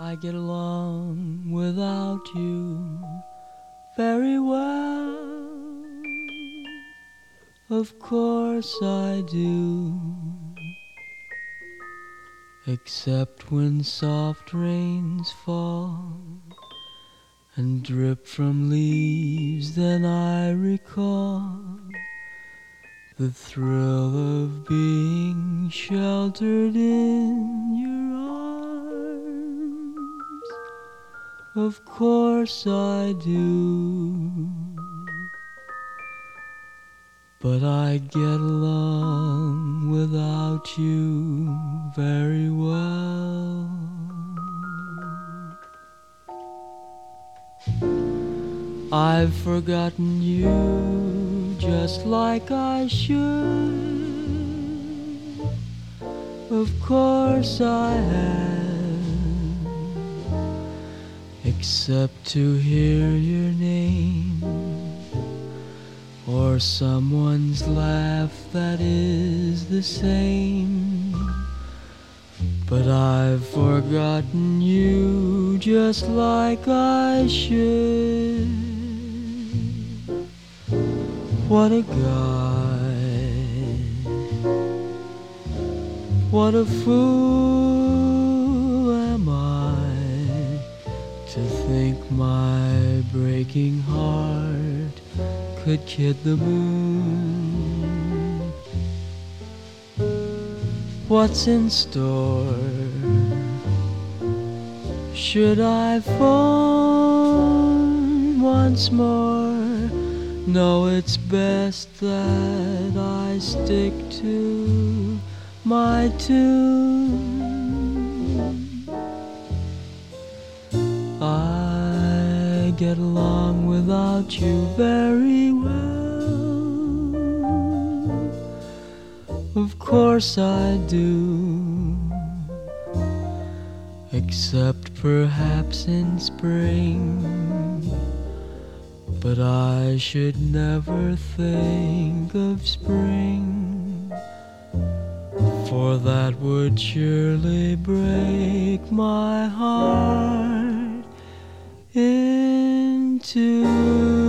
I get along without you very well. Of course I do. Except when soft rains fall and drip from leaves, then I recall the thrill of being sheltered in your arms. Of course I do. But I get along without you very well. I've forgotten you just like I should. Of course I have, except to hear your name or someone's laugh that is the same. But I've forgotten you just like I should. What a guy, what a fool am I to think my breaking heart could kid the moon. What's in store? Should I phone once more? No, it's best that I stick to my tune. I get along without you very well. Of course I do. Except perhaps in spring. But I should never think of spring, for that would surely break my heart in two.